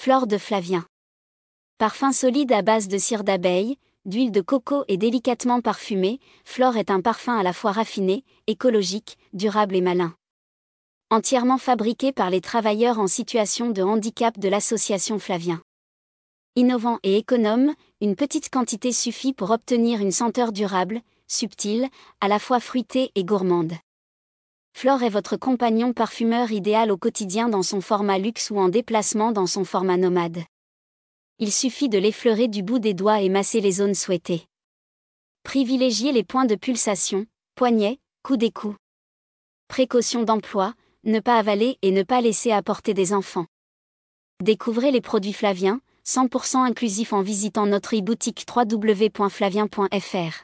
Flore de Flavien. Parfum solide à base de cire d'abeille, d'huile de coco et délicatement parfumé, Flore est un parfum à la fois raffiné, écologique, durable et malin. Entièrement fabriqué par les travailleurs en situation de handicap de l'association Flavien. Innovant et économe, une petite quantité suffit pour obtenir une senteur durable, subtile, à la fois fruitée et gourmande. Flore est votre compagnon parfumeur idéal au quotidien dans son format luxe ou en déplacement dans son format nomade. Il suffit de l'effleurer du bout des doigts et masser les zones souhaitées. Privilégiez les points de pulsation, poignets, coude et cou. Précaution d'emploi, ne pas avaler et ne pas laisser à portée des enfants. Découvrez les produits Flavien, 100% inclusifs en visitant notre e-boutique www.flavien.fr.